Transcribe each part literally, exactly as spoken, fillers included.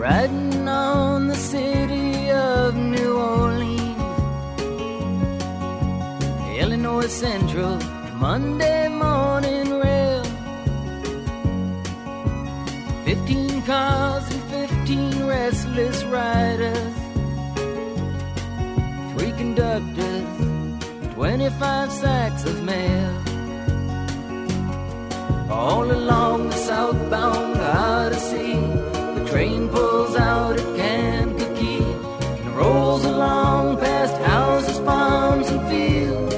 riding on the city of New Orleans. Illinois Central, Monday morning rail. Fifteen cars and fifteen restless riders. Three conductors, twenty-five sacks of mail. All along the southbound Odyssey, the train pulls out at Kankakee and rolls along past houses, farms, and fields.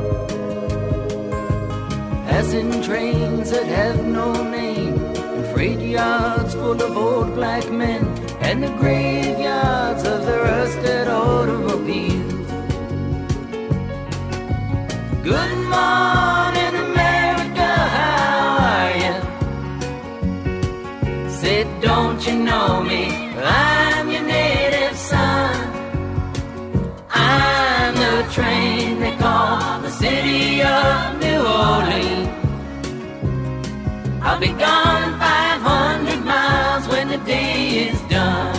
Passing trains that have no name, and freight yards full of old black men, and the graveyards of the rusted automobiles. Good morning, America, how are you? Said, don't you know me? I'm your native son. I'm the train they call the city of New Orleans. I'll be gone five hundred miles when the day is done.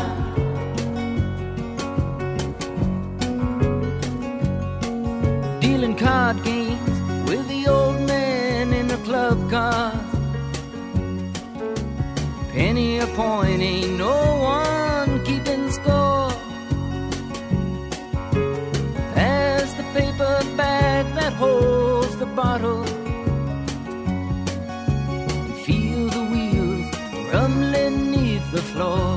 Dealing card games with the old man in the club car. Penny a point, ain't no one keeping score. Pass the paper bag that holds the bottle. Feel the wheels rumbling neath the floor.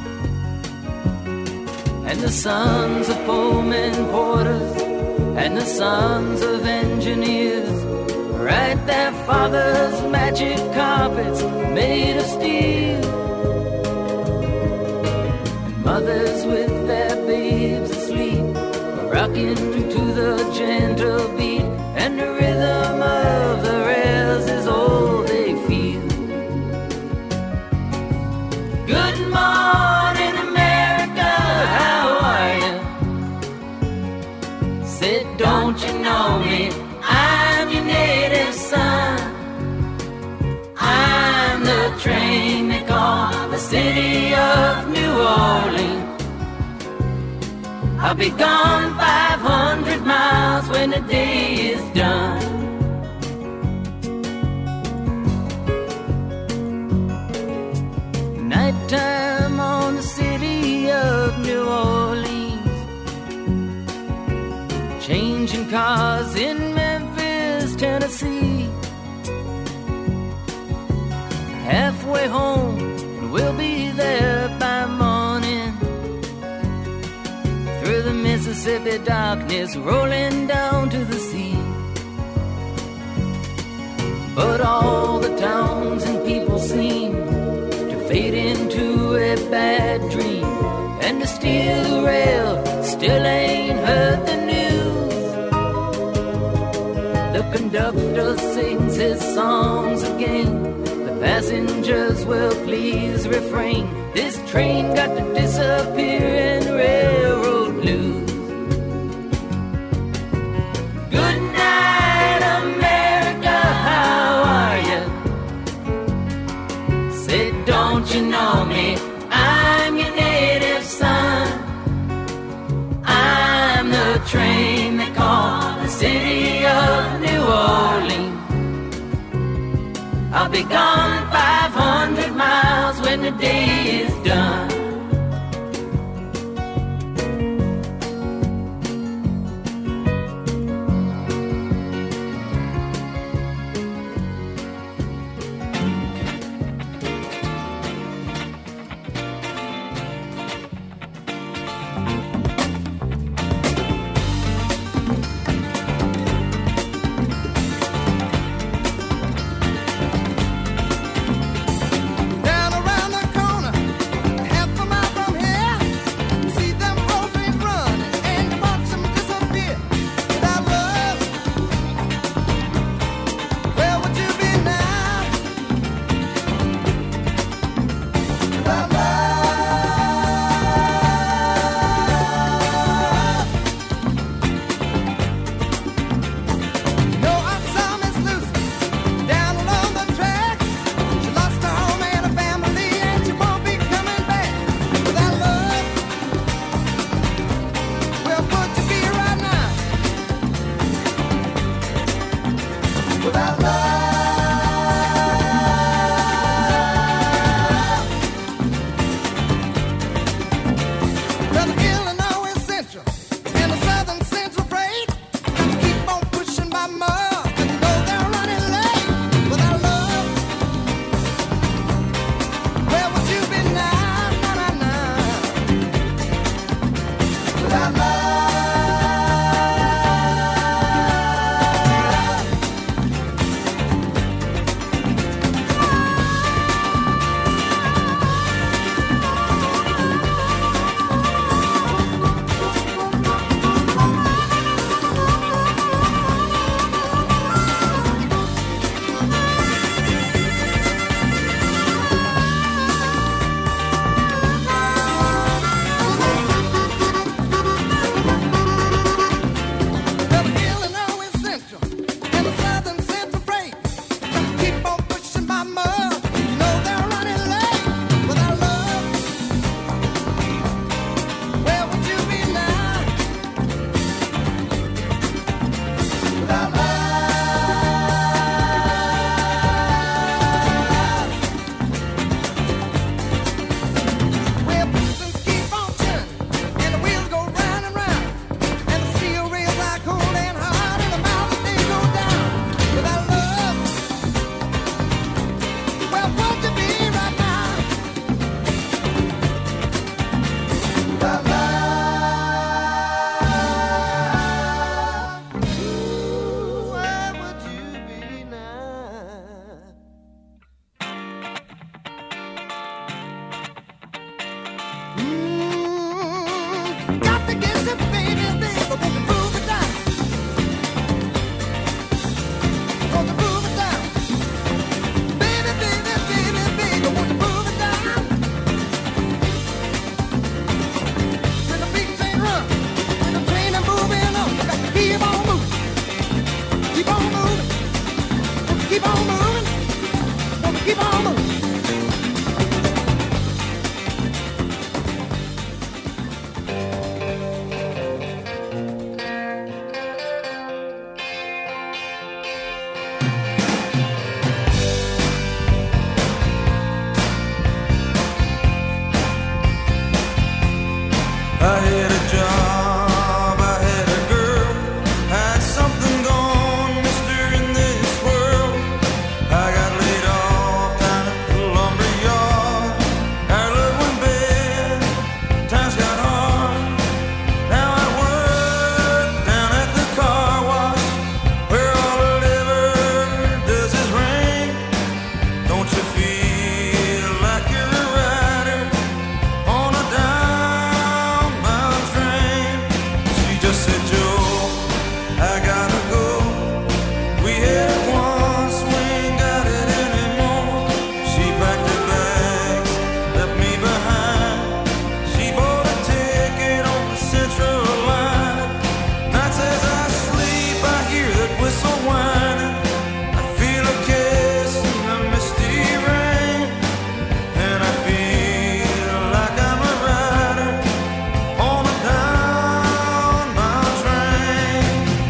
And the sons of Pullman porters and the sons of engineers ride their father's magic carpets made of steel. And mothers with their babes asleep are rocking to the gentle beat, and the rhythm of the rails is all they feel. Good morning, America, how are you? Said, don't you know me? I'm your native son. I'm the train they call the city of New Orleans. I'll be gone five hundred miles when the day is done. Nighttime on the city of New Orleans. Changing cars in Memphis, Tennessee. Halfway home, and we'll be there by morning. Through the Mississippi darkness, rolling down to the sea. But all the towns and people seem to fade into a bad dream, and the steel rail still ain't heard the news. The conductor sings his songs again. The passengers will please refrain. This train got to disappear in railroad blues. Good night, America, how are you? Say, don't you know me? I'm your native son. I'm the train they call the city of New Orleans. I'll be gone five hundred miles when the day is done. without love. Well, the Illinois Central and the Southern Central freight keep on pushing by mud, and you know they're running late without love. Where would you be now, now, now, now, without love? Well, the Illinois Central and the Southern Central freight keep on pushing by mud. You know they're running late without love. Where would you be now without love? Well, pistons keep on turning and the wheels go round and round, and the steel rails are cold and hard, and the mountains they go down without love. Well, won't you be right now without love? Ooh, where would you be now? Mm, got to get you, baby, baby, won't you move it down? Won't you move it down? Baby, baby, baby, baby, won't you move it down? When the big train runs, when the train is moving on, you got to keep on moving, keep on moving, won't you keep on moving, won't you keep on moving? I had a job, I had a girl, had something gone, mister, in this world. I got laid off down at the lumber yard. Our love went bad, times got hard. Now I work down at the car wash, where all it ever does is rain. Don't you feel like you're a rider on a downbound train? She just said, Joe, I gotta go. We had it once, we ain't got it anymore. She packed her bags, left me behind. She bought a ticket on the Central line. Nights as I sleep, I hear that whistle whining. I feel a kiss in the misty rain, and I feel like I'm a rider on a downbound train.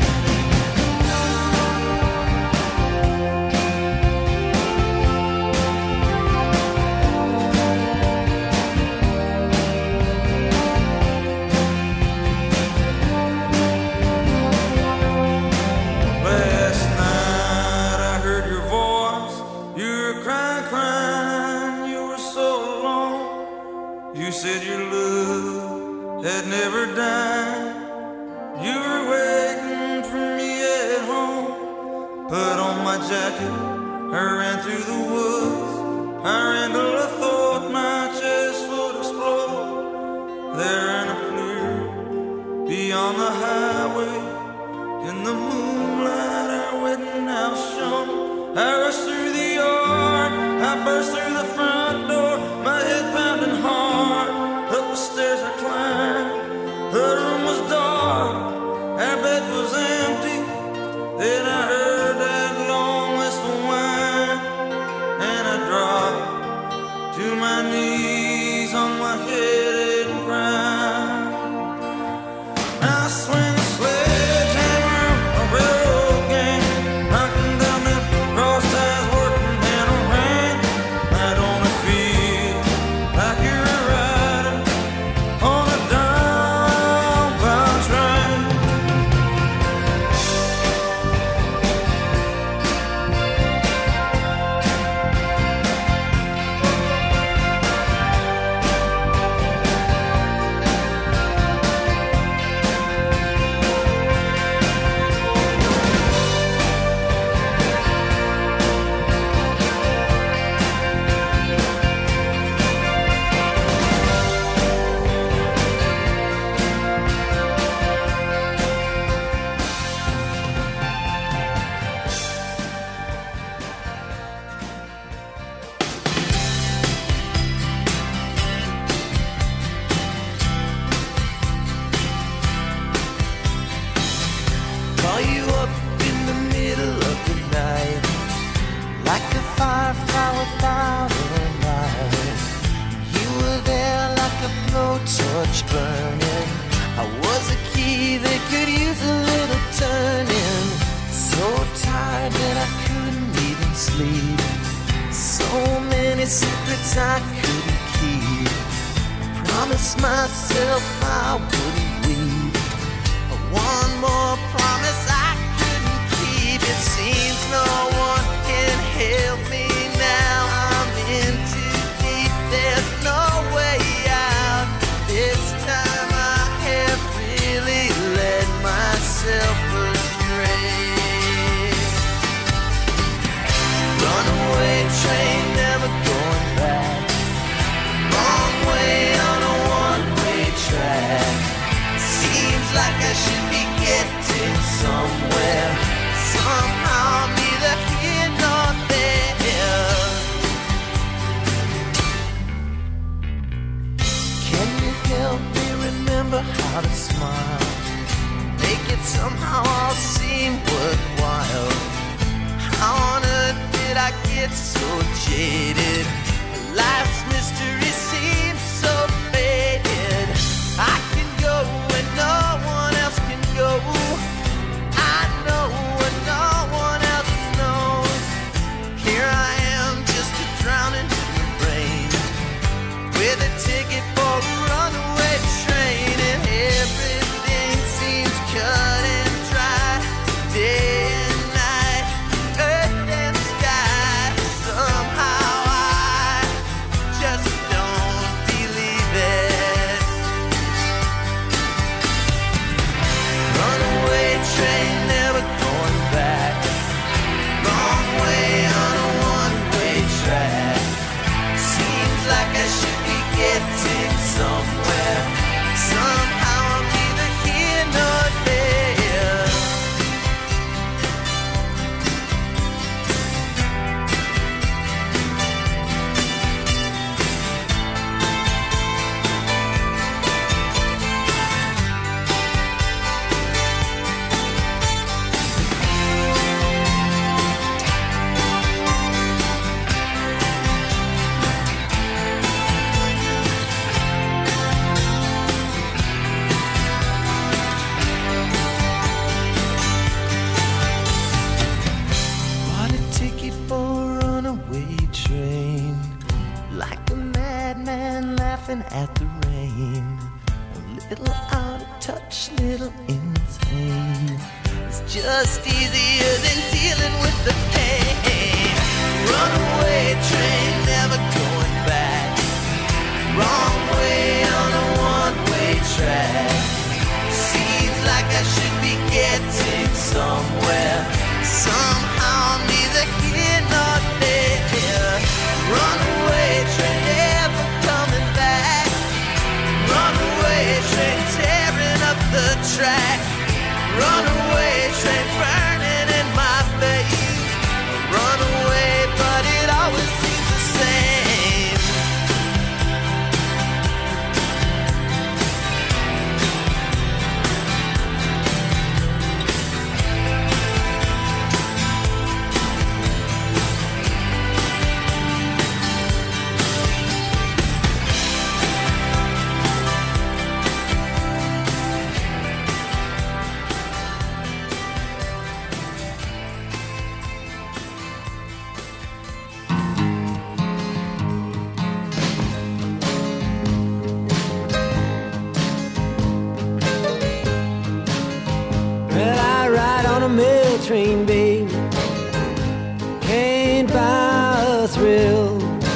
Last night I heard your voice. You were crying, crying, you were so alone. You said your love had never died. You were waiting for me at home. Put on my jacket, I ran through the woods. I ran till I thought my chest would explode. There in a clear beyond the highway, in the moonlight, our wedding house shone. I rushed through the yard, I burst through the front door, my head pounding hard. Up the stairs I climbed, her room was dark, our bed was empty. Then I heard that long whistle whine, and I dropped to my knees on my head and cried. I swing a sledgehammer, a railroad gang, knocking down the sleep. So many secrets I couldn't keep. Promised myself I wouldn't weep. One more promise I couldn't keep. It seems no one can help me now. I'm in too deep. There's no way out. This time I have really led myself astray. Runaway train, never going back. Wrong way on a one-way track. Seems like I should be getting somewhere. Somehow I'm neither here nor there. Can you help me remember how to smile? Make it somehow all seem worthwhile. How on earth did I get so jaded? Life's mystery seems so faded. I can go where no one else can go. I know what no one else knows. Here I am, just a drowning in the rain, with a ticket for a runaway train, and everything seems cut and dry. Day and night, earth and sky. Somehow I just don't believe it. Runaway train, never going back. Wrong way on a one-way track. Seems like I should be getting somewhere. Somehow I'm neither here nor there. Bought a ticket for a runaway train, like a madman laughing at the rain. A little out of touch, little insane. It's just easier than dealing with the pain. Runaway train, never going back. Wrong way on a one-way track. Seems like I should be getting somewhere. Somehow I'm neither here nor there. Runaway train, never coming back. Runaway train, tearing up the track. Runaway train, burning in my face. Runaway, but it always seems the same. Well, I ride on a mail train, babe. Can't buy a thrill.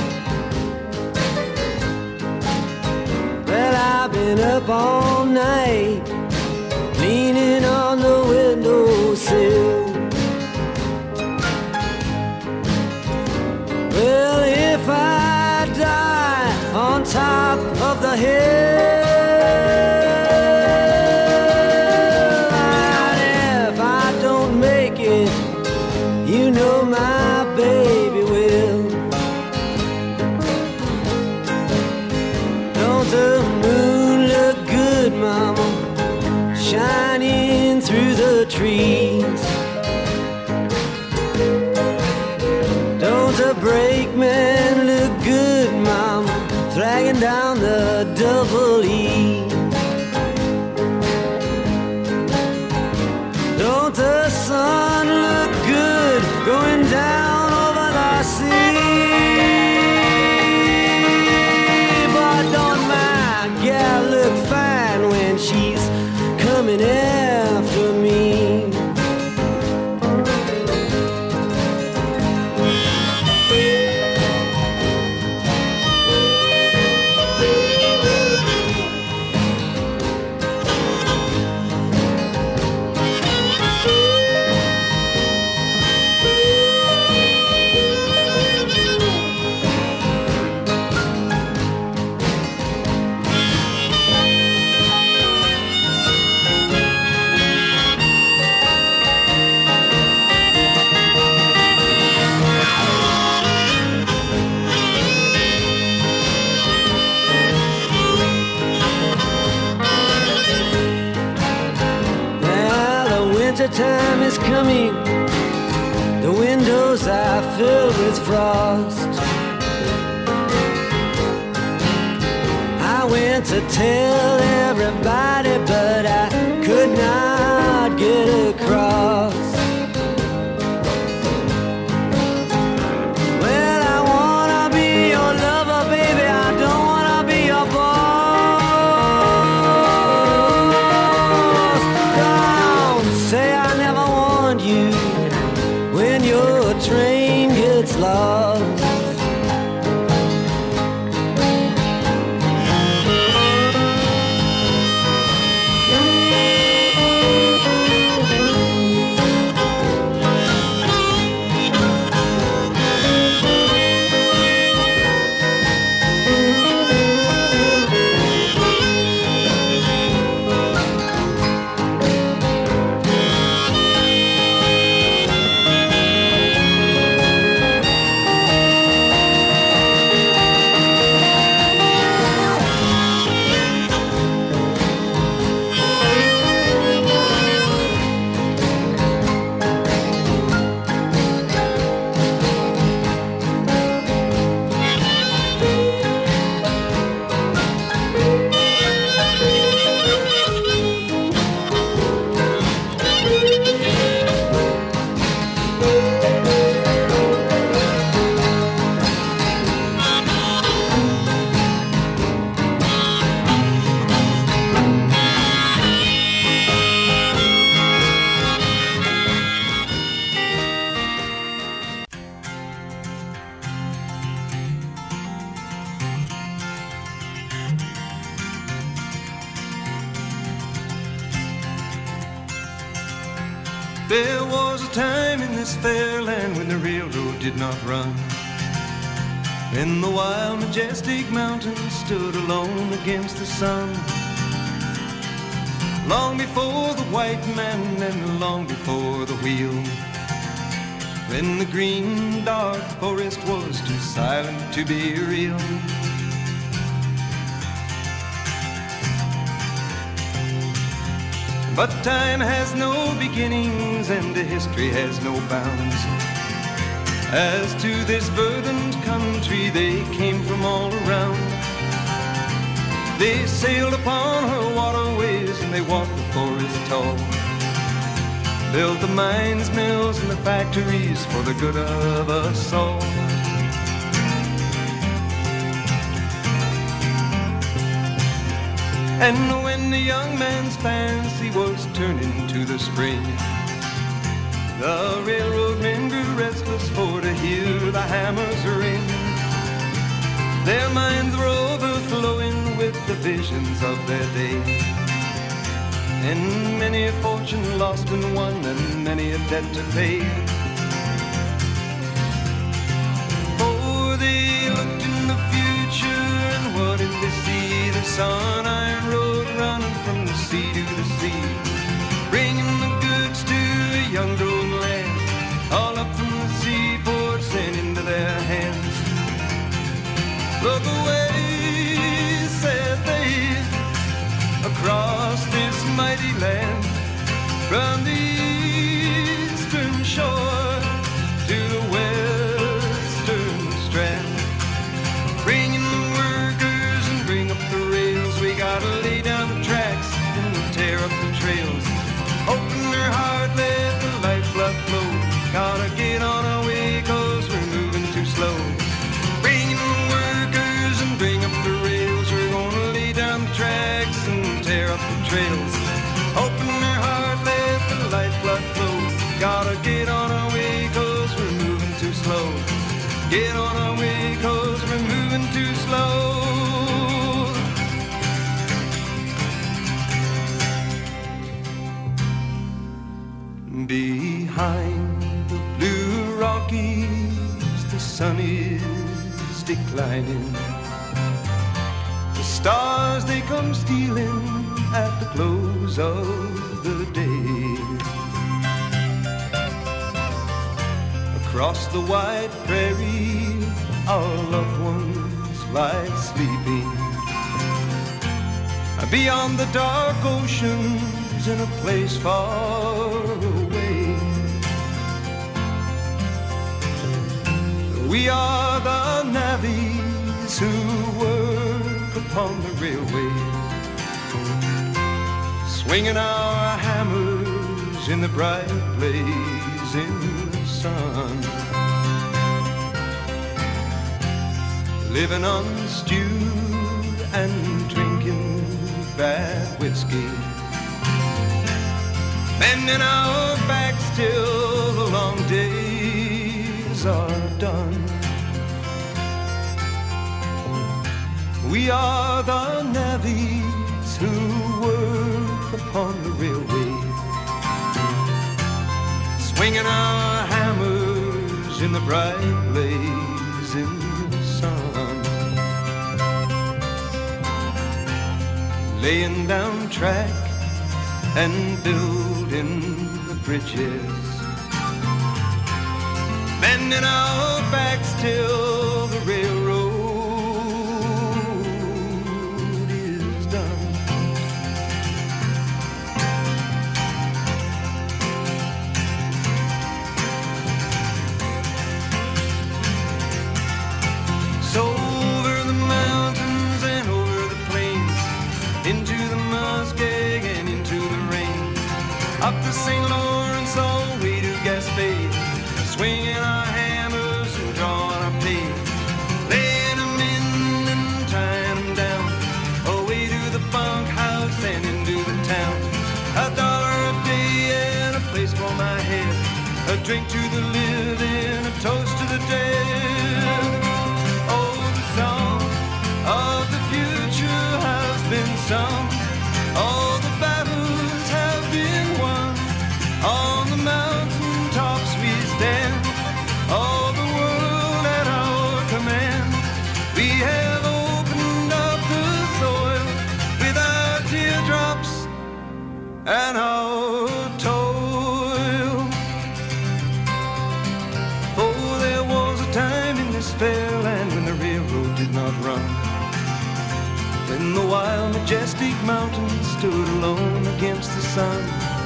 Well, I've been up all night, leaning on the windowsill. Well, if I die on top of the hill, you know my baby will. Don't the moon look good, mama, shining through the trees? Don't the brakeman look good, mama, dragging down the double E? Don't the sun look good going down over time is coming. The windows are filled with frost. I went to tell everybody, but I could not get across. Well, I wanna be your lover, baby, I don't wanna be your boss. Don't say I never warned you when your train gets lost. There was a time in this fair land when the railroad did not run, when the wild, majestic mountains stood alone against the sun. Long before the white man and long before the wheel, when the green, dark forest was too silent to be real. But time has no beginnings and the history has no bounds. As to this verdant country they came from all around. They sailed upon her waterways and they walked the forest tall, built the mines, mills and the factories for the good of us all. And when the young man's fancy was turning to the spring, the railroad men grew restless for to hear the hammers ring. Their minds were overflowing with the visions of their day, and many a fortune lost and won, and many a debt to pay. For they looked in the future, and what did they see? The sun iron road running from the sea to the sea, bringing the goods to a young growing land, all up from the seaports and into their hands. Look away, said they, across this mighty land, from the eastern shore to the western strand, bringing the workers and bring up the rails. We gotta lay down the tracks and tear up the trails. Open their heart, let the lifeblood flow. Gotta get on our way, cause we're moving too slow. Bringing the workers and bring up the rails. We're gonna lay down the tracks and tear up the trails. Open their heart, let the lifeblood flow. Gotta get on our way, cause we're moving too slow. Get on our way, cause we're moving too slow. Behind the blue Rockies, the sun is declining. The stars, they come stealing at the close of the day. Across the wide prairie, our loved ones lie sleeping. Beyond the dark oceans, in a place far away. We are the navvies who work upon the railway, swinging our hammers in the bright blazing sun, living on stew and drinking bad whiskey, bending our backs till the long days are done. We are the navvies who work upon the railway, swinging our hammers in the bright blazing sun, laying down track and building the bridges, bending our backs till the railroad is done. So over the mountains and over the plains, into the muskeg and into the rain, up the Saint Lawrence all the way to Gaspé, swinging our hammers and drawing our pay, laying them in and tying them down, away to the bunkhouse and into the town. A dollar a day and a place for my head, a drink to the living, a toast to the dead. Oh, the song of the future has been sung, all the battles have been won, on the mountain tops we stand, all the world at our command. We have opened up the soil with our teardrops and our toil. Oh, there was a time in this fair land when the railroad did not run, when the wild majestic mountains stood alone against the sun,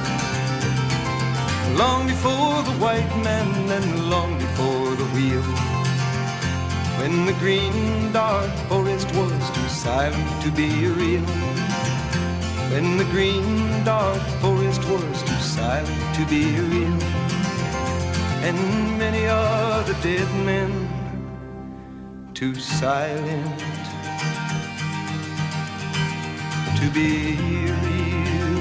long before the white man and long before the wheel, when the green dark forest was too silent to be real, when the green dark forest was too silent to be real, and many are the dead men too silent to be real.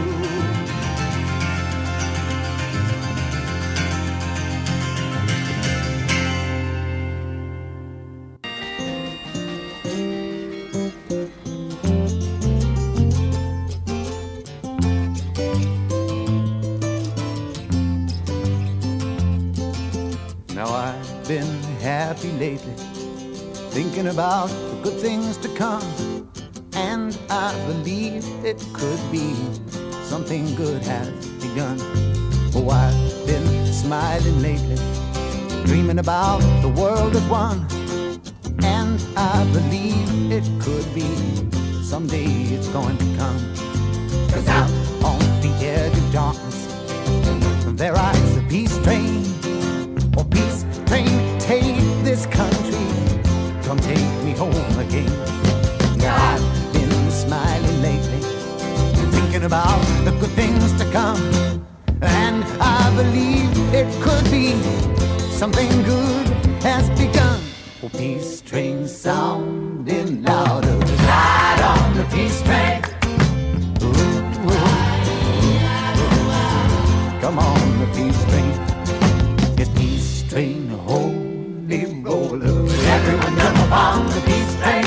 Now I've been happy lately, thinking about the good things to come, and I believe it could be something good has begun. Oh, I've been smiling lately, dreaming about the world as one, and I believe it could be someday it's going to come. 'Cause out on the edge of darkness there rides a peace train. Oh, peace train, take this country, come take me home again. Now I've been smiling lately, thinking about the good things to come, and I believe it could be something good has begun. Oh, peace train sounding louder, ride on the peace train. Ooh, ooh, ooh. Come on, the peace train. Yes, peace train, holy roller, everyone jump upon the peace train.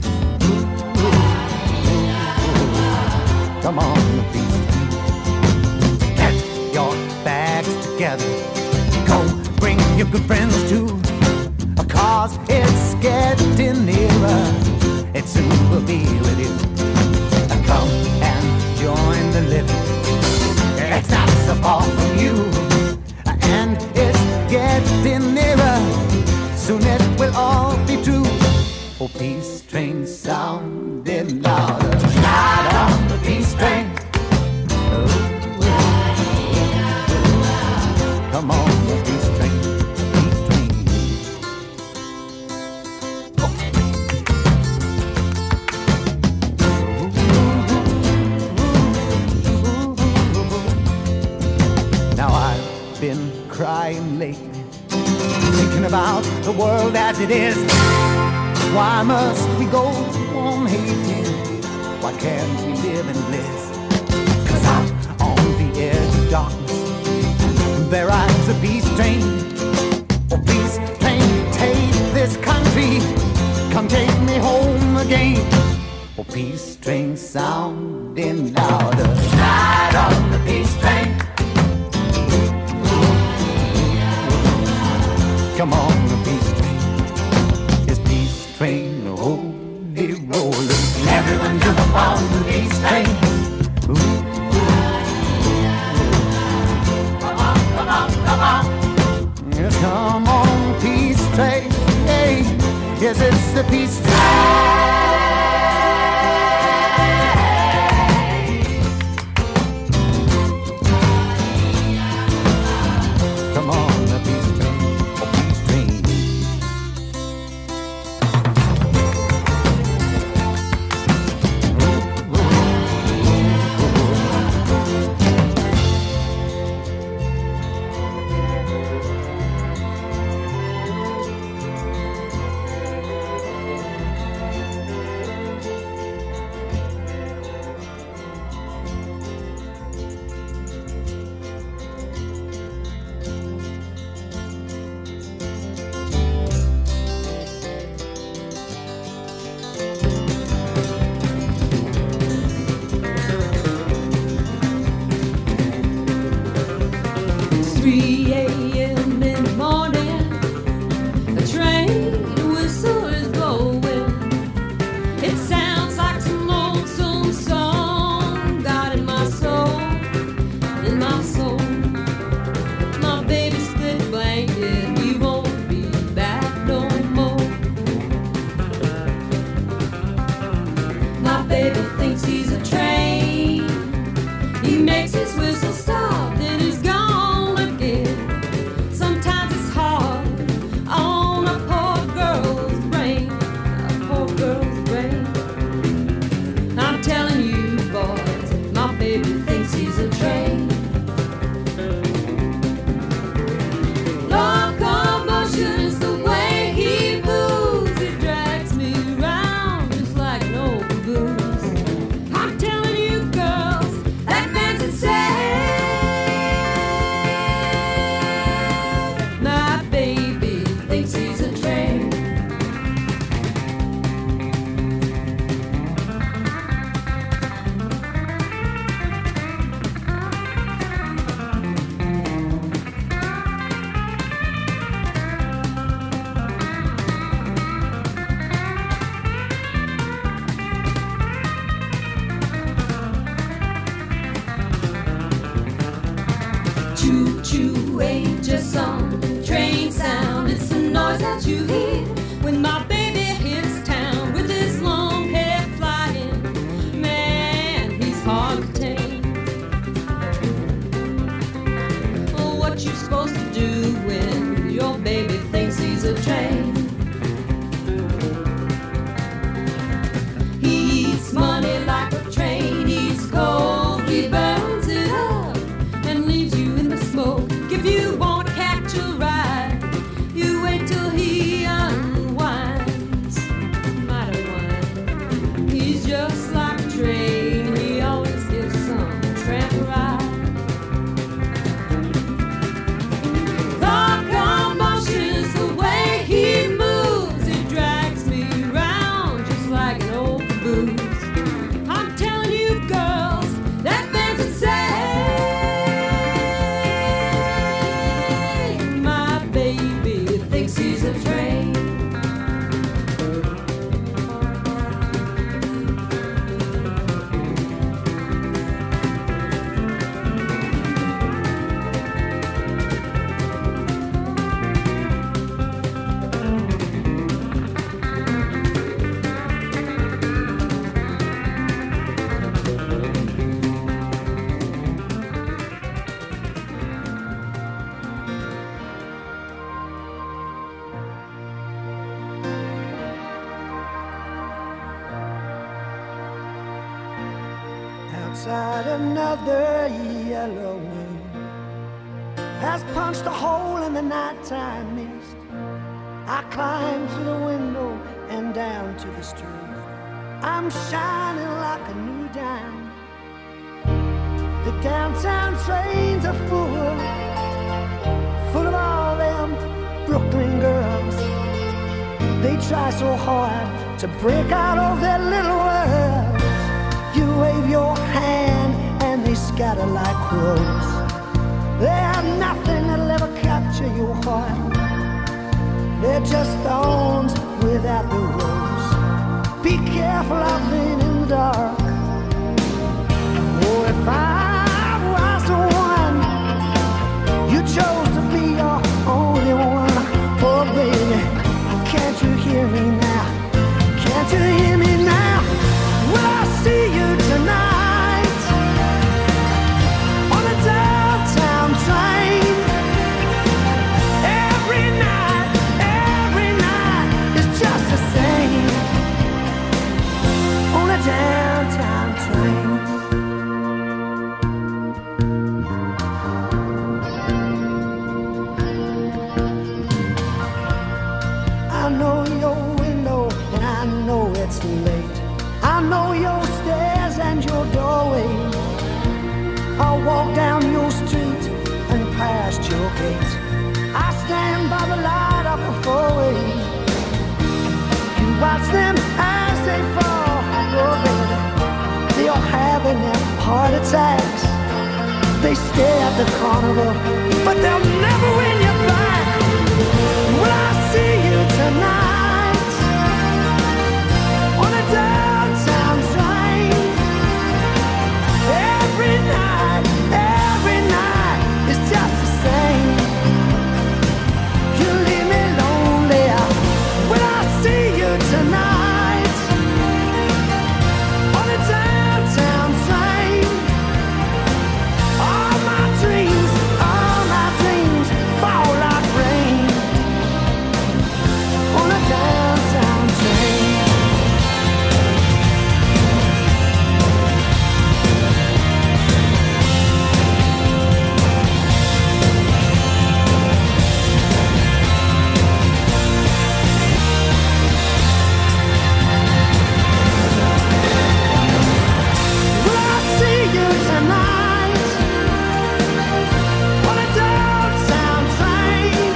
Come on, the peace train. Get your bags together, go bring your good friends too, 'cause it's getting nearer, it soon will be with you. Come and join the living, it's not so far from you, and it's getting nearer, soon it will all be true. Oh, peace train sounding louder, ride on the peace train. Oh, come on, the peace train, peace train. about the world as it is. Why must we go on hating? Why can't we live in bliss? 'Cause out on the edge of darkness there rides a peace train. Oh, peace train, take this country, come take me home again. Oh, peace train sounding louder. Ride on the peace train. Come on, the peace train. It's peace train, holy roller. Everyone jump on the peace train. Ooh. Come on, come on, come on. Yes, come on, peace train. Hey, yes, it's the peace train. three a.m. in the morning, a train whistle is blowing. It sounds like some lonesome song, God in my soul, in my soul. My baby split blanket, he won't be back no more. My baby thinks he's a train, he makes his whistle stop, then he's gone. Choo-choo ain't just some train sound, it's the noise that you hear when my baby hits town with his long hair flying. Man, he's hard to tame. Oh, what you supposed to do when your baby thinks he's a train? He eats money like a train, he's cold, he burns it up and leaves you in the smoke. If you want to catch a ride, you wait till he unwinds. Might unwind. He's just like a train, he always gives some tramp ride. Locomotion's the way he moves, it drags me round just like an old caboose. I'm telling you girls, that man's insane. He's a train. Outside, another yellow wind has punched a hole in the nighttime mist. I climb through the window and down to the street. I'm shining like a new dime. The downtown trains are full, full of all them Brooklyn girls. They try so hard to break out of their little world. You wave your hand and they scatter like crows. They have nothing that'll ever capture your heart. They're just thorns without the rose. Be careful out there in the dark. Oh, if I was the one you chose to be your only one, oh baby, can't you hear me now? Can't you hear me now? Will I see you tonight on the downtown train? Every night, every night is just the same on the downtown train. I know your window and I know it's late. I know your stairs and your doorway. I'll walk down your street and past your gate. I stand by the light of the four-way. You watch them as they fall, oh baby. They are having their heart attacks. They stare at the carnival, but they'll never win you back. Will I see you tonight on a downtown train? Every night, every night is just the same. You leave me lonely. Will I see you tonight on a downtown train? All my dreams, all my dreams fall like rain on a downtown train. Will I see you tonight on a downtown train?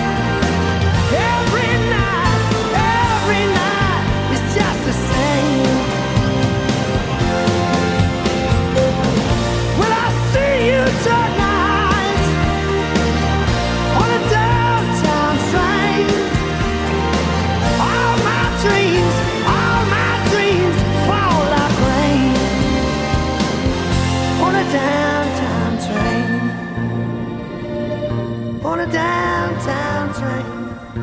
Every night, every night is just the same. Will I see you tonight on a downtown train? All my dreams, all my dreams fall like rain on a downtown train. On a downtown train.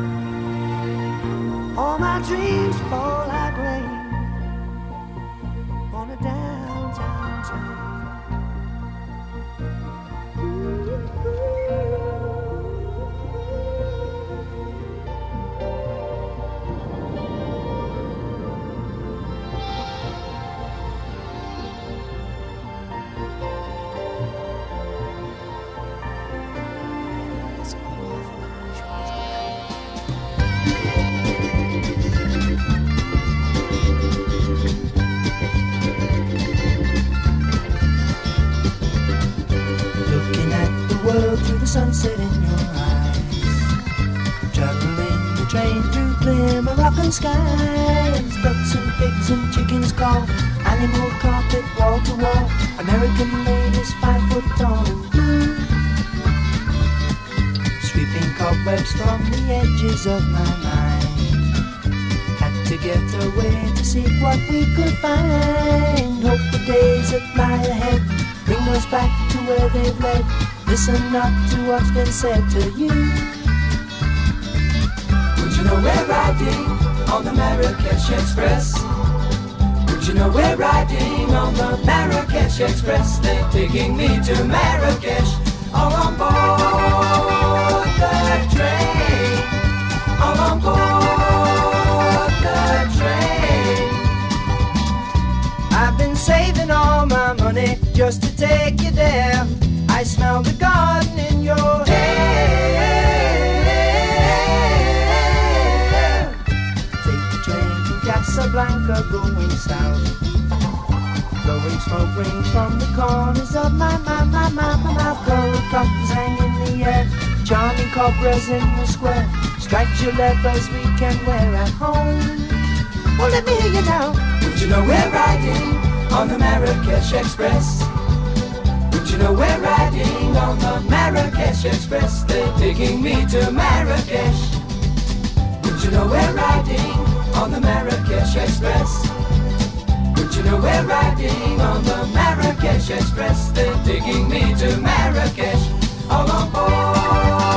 All my dreams fall like rain on a downtown train. Looking at the world through the sunset in your eyes, traveling the train through clear Moroccan skies. Ducks and pigs and chickens call, animal carpet wall to wall, American ladies five foot tall and blue, sweeping cobwebs from the edges of my mind. Had to get away to see what we could find. Hope the days that lie ahead bring us back to where they've led. Listen not to what's been said to you. Would you know we're riding on the Marrakesh Express? Would you know we're riding on the Marrakesh Express? They're taking me to Marrakesh, all on board the train, all on board the train. I've been saving all my money just to take you there. I smell the garden in your hair. Casablanca going south. Blowing smoke rings from the corners of my, my, my, my, my mouth. Gold buttons hang in the air, charming cobras in the square. Striped levers we can wear at home. Oh, let me hear you now. Would you know we're riding on the Marrakesh Express? Would you know we're riding on the Marrakesh Express? They're taking me to Marrakesh. Would you know we're riding on the Marrakesh Express? Would you know we're riding on the Marrakesh Express? They're taking me to Marrakesh. All on board.